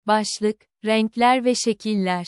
Başlık, renkler ve şekiller.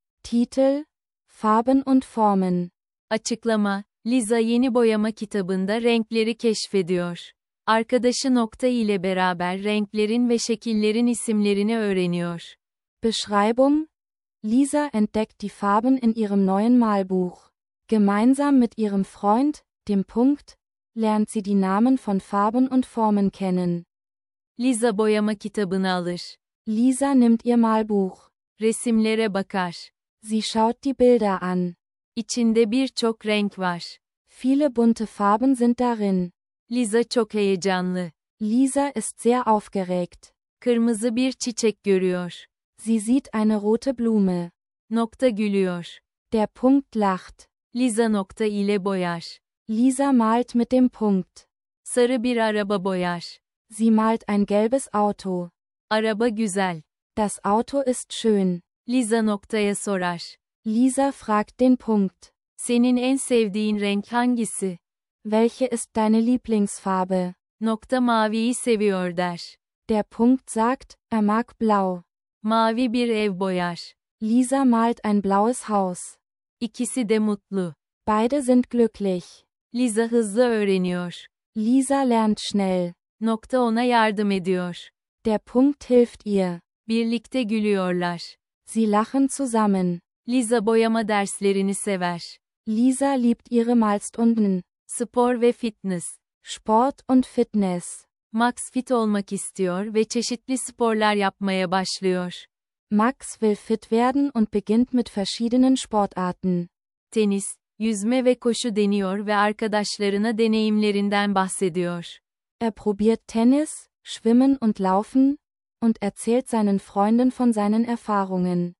Titel: Farben und Formen. Açıklama, Lisa yeni boyama kitabında renkleri keşfediyor. Arkadaşı Nokta ile beraber renklerin ve şekillerin isimlerini öğreniyor. Beschreibung: Lisa entdeckt die Farben in ihrem neuen Malbuch. Gemeinsam mit ihrem Freund, dem Punkt, lernt sie die Namen von Farben und Formen kennen. Lisa boyama kitabını alır. Lisa nimmt ihr Malbuch. Resimlere bakar. Sie schaut die Bilder an. İçinde birçok renk var. Viele bunte Farben sind darin. Lisa çok heyecanlı. Lisa ist sehr aufgeregt. Kırmızı bir çiçek görüyor. Sie sieht eine rote Blume. Nokta gülüyor. Der Punkt lacht. Lisa nokta ile boyar. Lisa malt mit dem Punkt. Sarı bir araba boyar. Sie malt ein gelbes Auto. Araba güzel. Das Auto ist schön. Lisa noktaya sorar. Lisa fragt den Punkt. Senin en sevdiğin renk hangisi? Welche ist deine Lieblingsfarbe? Nokta maviyi seviyor der. Der Punkt sagt, er mag blau. Mavi bir ev boyar. Lisa malt ein blaues Haus. İkisi de mutlu. Beide sind glücklich. Lisa hızlı öğreniyor. Lisa lernt schnell. Nokta ona yardım ediyor. Der Punkt hilft ihr. Birlikte gülüyorlar. Sie lachen zusammen. Lisa boyama derslerini sever. Lisa liebt ihre Malstunden. Spor ve fitness. Sport und Fitness. Max fit olmak istiyor ve çeşitli sporlar yapmaya başlıyor. Max will fit werden und beginnt mit verschiedenen Sportarten. Tenis, yüzme ve koşu deniyor ve arkadaşlarına deneyimlerinden bahsediyor. Er probiert Tennis, Schwimmen und Laufen und erzählt seinen Freunden von seinen Erfahrungen.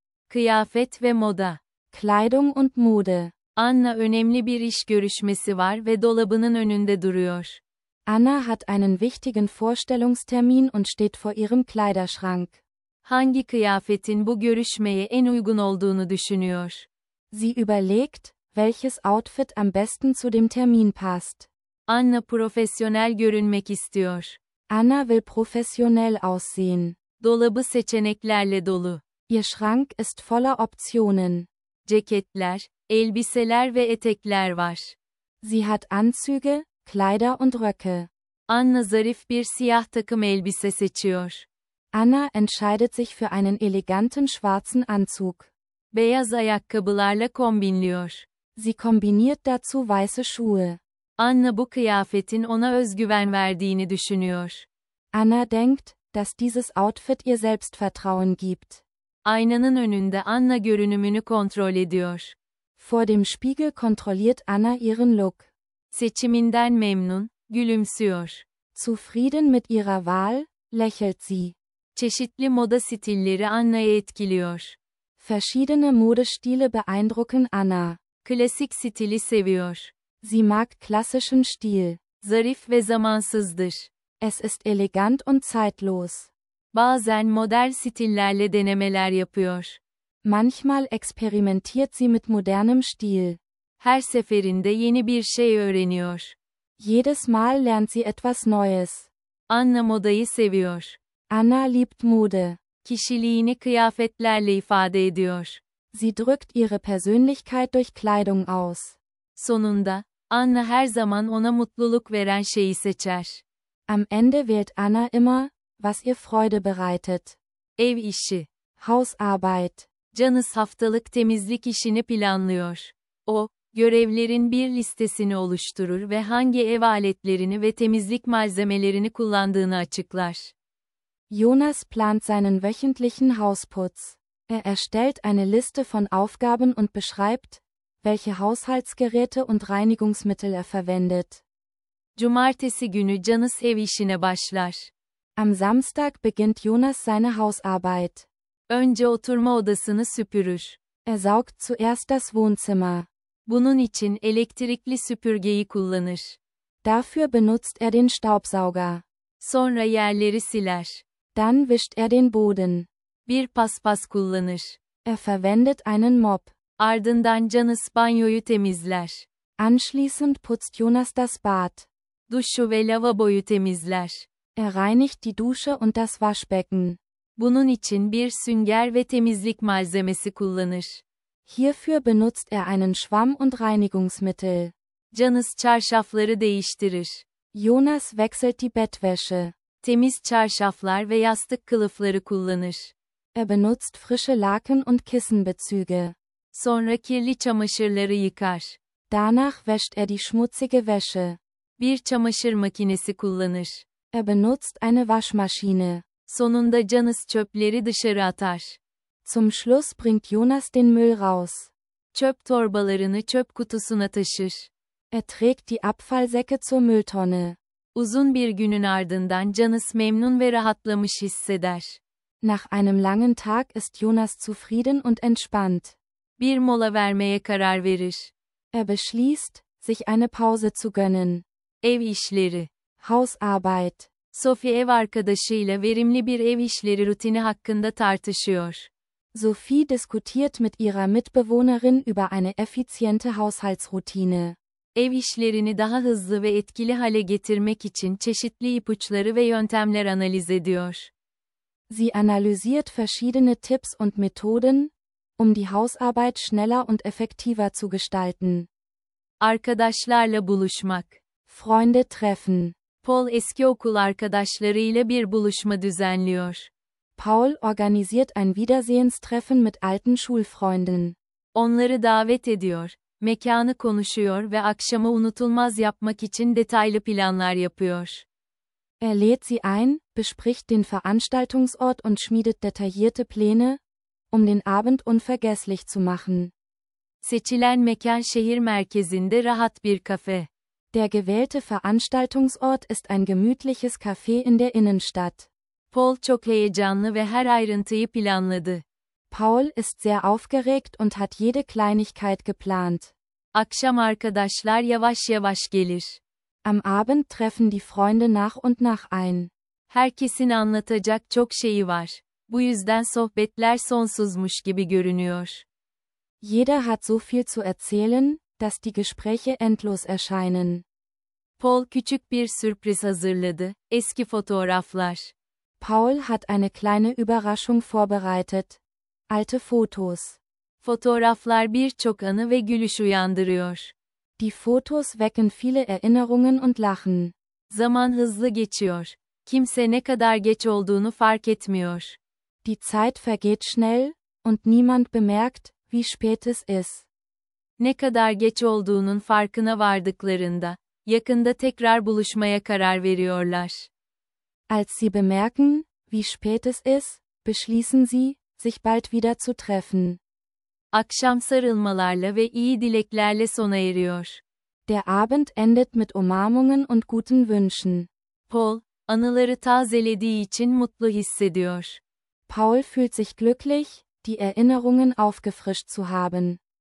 Kıyafet ve moda. Kleidung und Mode. Anna önemli bir iş görüşmesi var ve dolabının önünde duruyor. Anna hat einen wichtigen Vorstellungstermin und steht vor ihrem Kleiderschrank. Hangi kıyafetin bu görüşmeye en uygun olduğunu düşünüyor. Sie überlegt, welches Outfit am besten zu dem Termin passt. Anna profesyonel görünmek istiyor. Anna will professionell aussehen. Dolabı seçeneklerle dolu. Ihr Schrank ist voller Optionen. Ceketler, elbiseler ve etekler var. Sie hat Anzüge, Kleider und Röcke. Anna zarif bir siyah takım elbise seçiyor. Anna entscheidet sich für einen eleganten schwarzen Anzug. Beyaz ayakkabılarla kombinliyor. Sie kombiniert dazu weiße Schuhe. Anna bu kıyafetin ona özgüven verdiğini düşünüyor. Anna denkt, dass dieses Outfit ihr Selbstvertrauen gibt. Aynanın önünde Anna görünümünü kontrol ediyor. Vor dem Spiegel kontrolliert Anna ihren Look. Seçiminden memnun, gülümsüyor. Zufrieden mit ihrer Wahl, lächelt sie. Çeşitli moda stilleri Anna'yı etkiliyor. Verschiedene Modestile beeindrucken Anna. Klasik stili seviyor. Sie mag klassischen Stil. Zarif ve zamansızdır. Es ist elegant und zeitlos. Bazen modern stillerle denemeler yapıyor. Manchmal experimentiert sie mit modernem Stil. Her seferinde yeni bir şey öğreniyor. Jedes Mal lernt sie etwas Neues. Anna modayı seviyor. Anna liebt Mode. Kişiliğini kıyafetlerle ifade ediyor. Sie drückt ihre Persönlichkeit durch Kleidung aus. Sonunda, Anna her zaman ona mutluluk veren şeyi seçer. Am Ende wählt Anna immer, was ihr Freude bereitet. Ev işi. Hausarbeit. Janice haftalık temizlik işini planlıyor. O, görevlerin bir listesini oluşturur ve hangi ev aletlerini ve temizlik malzemelerini kullandığını açıklar. Jonas plant seinen wöchentlichen Hausputz. Er erstellt eine Liste von Aufgaben und beschreibt, welche Haushaltsgeräte und Reinigungsmittel er verwendet. Cumartesi günü Janice ev işine başlar. Am Samstag beginnt Jonas seine Hausarbeit. Önce oturma odasını süpürür. Er saugt zuerst das Wohnzimmer. Bunun için elektrikli süpürgeyi kullanır. Dafür benutzt er den Staubsauger. Sonra yerleri siler. Dann wischt er den Boden. Bir paspas kullanır. Er verwendet einen Mop. Ardından Janice banyoyu temizler. Anschließend putzt Jonas das Bad. Duşu ve lavaboyu temizler. Er reinigt die Dusche und das Waschbecken. Bunun için bir sünger ve temizlik malzemesi kullanır. Hierfür benutzt einen Schwamm und Reinigungsmittel. Jonas çarşafları değiştirir. Jonas wechselt die Bettwäsche. Temiz çarşaflar ve yastık kılıfları kullanır. Er benutzt frische Laken und Kissenbezüge. Sonra kirli çamaşırları yıkar. Danach wäscht er die schmutzige Wäsche. Bir çamaşır makinesi kullanır. Er benutzt eine Waschmaschine. Sonunda Jonas çöpleri dışarı atar. Zum Schluss bringt Jonas den Müll raus. Çöp torbalarını çöp kutusuna taşır. Er trägt die Abfallsäcke zur Mülltonne. Uzun bir günün ardından Jonas memnun ve rahatlamış hisseder. Nach einem langen Tag ist Jonas zufrieden und entspannt. Bir mola vermeye karar verir. Er beschließt, sich eine Pause zu gönnen. Ev işleri. Hausarbeit. Sophie ev arkadaşıyla verimli bir ev işleri rutini hakkında tartışıyor. Sophie diskutiert mit ihrer Mitbewohnerin über eine effiziente Haushaltsroutine. Ev işlerini daha hızlı ve etkili hale getirmek için çeşitli ipuçları ve yöntemler analiz ediyor. Sie analysiert verschiedene Tipps und Methoden, die Hausarbeit schneller und effektiver zu gestalten. Arkadaşlarla buluşmak. Freunde treffen. Paul eski okul arkadaşlarıyla bir buluşma düzenliyor. Paul organisiert ein Wiedersehenstreffen mit alten Schulfreunden. Onları davet ediyor, mekanı konuşuyor ve akşamı unutulmaz yapmak için detaylı planlar yapıyor. Er lädt sie ein, bespricht den Veranstaltungsort und schmiedet detaillierte Pläne, den Abend unvergesslich zu machen. Seçilen mekan şehir merkezinde rahat bir kafe. Der gewählte Veranstaltungsort ist ein gemütliches Café in der Innenstadt. Paul çok heyecanlı ve her ayrıntıyı planladı. Paul ist sehr aufgeregt und hat jede Kleinigkeit geplant. Akşam arkadaşlar yavaş yavaş gelir. Am Abend treffen die Freunde nach und nach ein. Herkesin anlatacak çok şeyi var. Bu yüzden sohbetler sonsuzmuş gibi görünüyor. Jeder hat so viel zu erzählen, dass die Gespräche endlos erscheinen. Paul küçük bir sürpriz hazırladı, eski fotoğraflar. Paul hat eine kleine Überraschung vorbereitet. Alte Fotos. Fotoğraflar birçok anı ve gülüş uyandırıyor. Die Fotos wecken viele Erinnerungen und Lachen. Zaman hızlı geçiyor. Kimse ne kadar geç olduğunu fark etmiyor. Die Zeit vergeht schnell, und niemand bemerkt, wie spät es ist. Ne kadar geç olduğunun farkına vardıklarında, yakında tekrar buluşmaya karar veriyorlar. Als sie bemerken, wie spät es ist, beschließen sie, sich bald wieder zu treffen. Akşam sarılmalarla ve iyi dileklerle sona eriyor. Der Abend endet mit Umarmungen und guten Wünschen. Paul, anıları tazelediği için mutlu hissediyor. Paul fühlt sich glücklich, die Erinnerungen aufgefrischt zu haben.